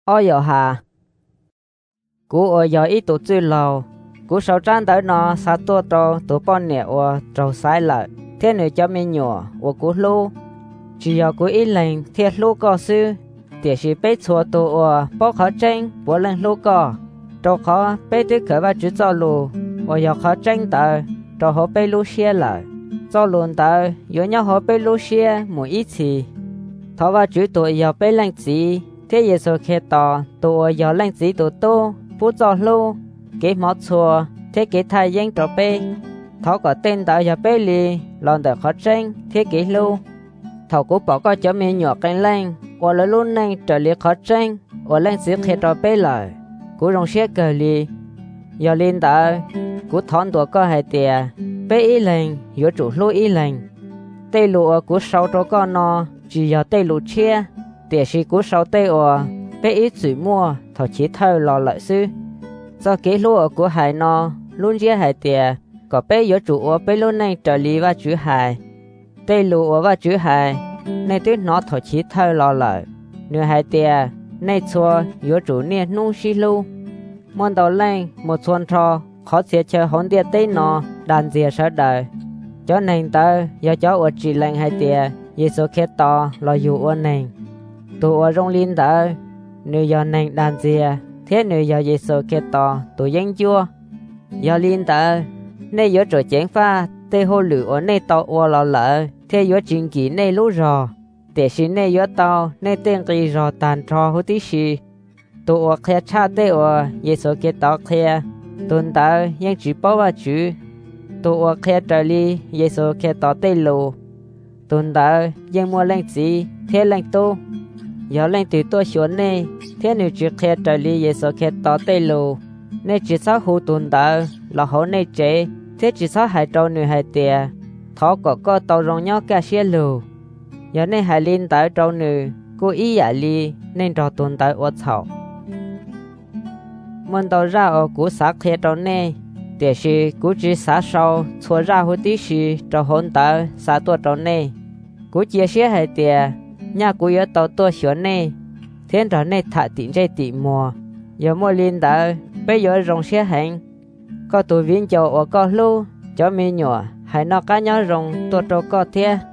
ôi giờ hà cú ở giờ ít tụ chơi lầu cú sau trán tới nó sát tua trâu tụ bọn nè ở trâu sai lại thế này cho mình nhỏ ở cú lu chỉ giờ cú ít lần thiệt lu có sư để chỉ bé chùa tụ ở bao khó tranh bữa lần lu có trâu khó bé đứa khởi ba chữ cho lu ở giờ khó tranh tới trâu họ bé lu xe lại cho luôn tới giờ nhau họ bé lu xe một ít gì thọ ba chữ tụ giờ bé lần gì thế giờ số khi tỏ tụ giờ lần gì tụ tô phú cho lu cái mót chùa thế cái thay dân trò bê thọ có tên tạo giờ bê li lòn đời khó tranh thế cái lu thọ cũng bỏ coi cho mình nhỏ cánh lên và lấy luôn này trở li khó tranh và lên xíu khi trò bê lại cũng rong xe cờ li giờ lên tạo cũng thọn tuổi có hai tiền bê ý lệnh giữa chủ lu ý lệnh tây lụa cũng sau trò con nó chỉ giờ tây lụa chia tiền sĩ cũng sau tây ở bê ý chửi mua thọ chỉ thơ lò lại sư do cái lúa của hải nó luôn chia hải tiền có bé yếu chủ ở bé luôn này trở lý và chữ hải tây lúa và chữ hải này tuyết nó thổi chỉ thơ lo lại nửa hải tiền này xua yếu chủ nè nung xí lu món đầu lên một xuân trò khó sẽ chờ hỗn địa tây nó đàn dìa sợ đời cho nên tơ do cháu ở chỉ lệnh hải tiền Giêsu khét to lo dù ở nền tụ ở trong linh tơ nếu giờ nền đàn dìa thế nếu giờ Giêsu khét to tụ dân chua giờ linh tơ nay yếu trở chén pha tê hô lửa ở nay tàu ở lò lợ thế yếu chính kỹ nay lú rò để xin nay yếu tàu nay tên kỳ rò tàn trò hữu tí xì tụ ở khét cha tê ở Giêsu khét to khét tuần tơ dân chỉ bảo và chữ tụ ở khét trở li Giêsu khét to tê lù tuần tơ dân mua lên gì thế lên tu giờ lên từ tôi xuống này thế nếu chỉ khét trở li Giêsu khét to tê lù nên chỉ sáu hữu tuần tơ là hữu này chế thế chỉ sáu hai trâu nửa hai tiền thọ có tàu rong nhau cả xe lù giờ này hai linh tới trâu nửa cô ý giả li nên trò tuần tới ở草mình tàu ra ở cú sát khé trâu này để chỉ cú chỉ sát sau xua ra hữu tí xì trâu hôn tới sát tua trâu này cú chia sẻ hai tiền nhà cú yếu tàu tua xuống này thiên trò này thả tiền dây tị mùa giờ mua linh tới bây giờ rong xe hành có tụi viên châu ở có lu cho mi nhỏ hay nó cá nhỏ rong tua trâu có thế